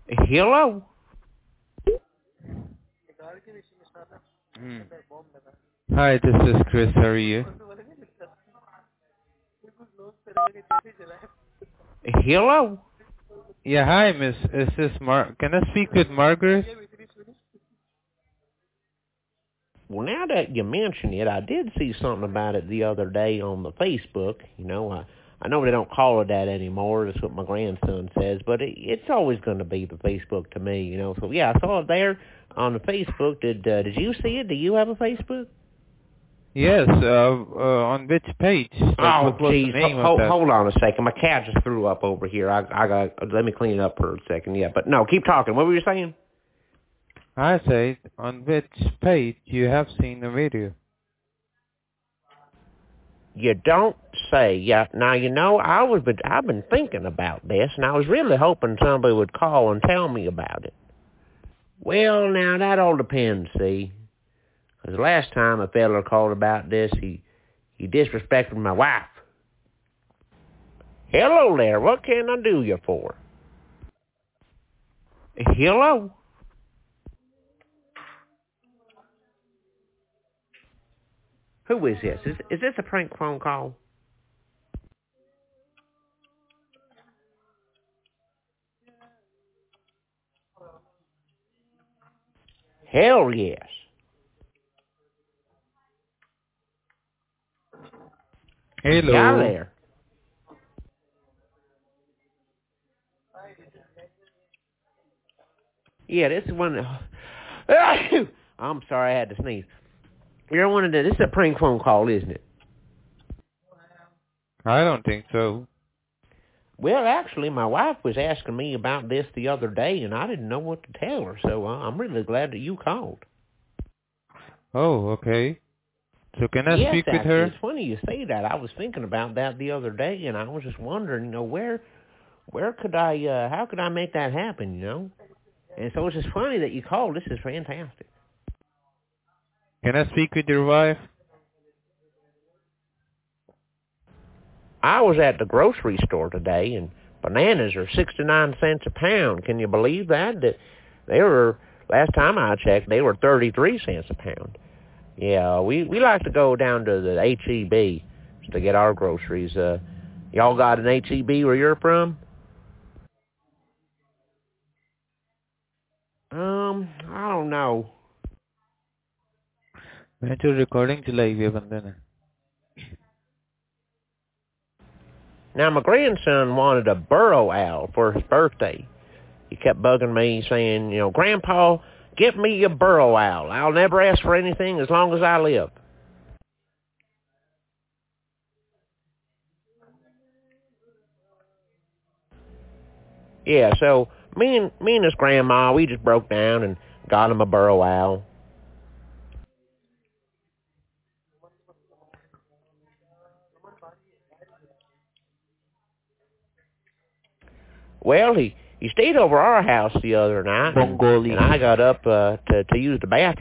Hello? Hmm. Hi, this is Chris. How are you? Hello? Yeah, hi, Miss. Is this Can I speak with Margaret? Well, now that you mention it, I did see something about it the other day on the Facebook. I know they don't call it that anymore. That's what my grandson says, but it's always going to be the Facebook to me. So yeah, I saw it there on the Facebook. Did you see it? Do you have a Facebook? Yes. On which page? Like, Oh, what was the geez. name of that? Hold on a second. My cat just threw up over here. Let me clean it up for a second. Yeah, but no, keep talking. What were you saying? I said, on which page you have seen the video? You don't say. Yeah. Now, I've been thinking about this, and I was really hoping somebody would call and tell me about it. Well, now, that all depends, see. Because last time a fella called about this, he disrespected my wife. Hello there. What can I do you for? Hello? Who is this? Is this a prank phone call? Hell yes. Yeah, Hello. there. Yeah, this is one. I'm sorry, I had to sneeze. This is a prank phone call, isn't it? I don't think so. Well, actually, my wife was asking me about this the other day, and I didn't know what to tell her, so I'm really glad that you called. Oh, okay. So can I Yes, speak with actually, her? it's funny you say that. I was thinking about that the other day, and I was just wondering, where could how could I make that happen, And so it's just funny that you called. This is fantastic. Can I speak with your wife? I was at the grocery store today, and bananas are 69 cents a pound. Can you believe that? Last time I checked, they were 33 cents a pound. Yeah, we like to go down to the H-E-B to get our groceries. Y'all got an H-E-B where you're from? I don't know. मैं जो recording चलाई हुई है बंदे ने. Now, my grandson wanted a burrow owl for his birthday. He kept bugging me saying, Grandpa, get me a burrow owl. I'll never ask for anything as long as I live. Yeah, so me and his grandma, we just broke down and got him a burrow owl. Well, he stayed over our house the other night, and I got up to use the bathroom.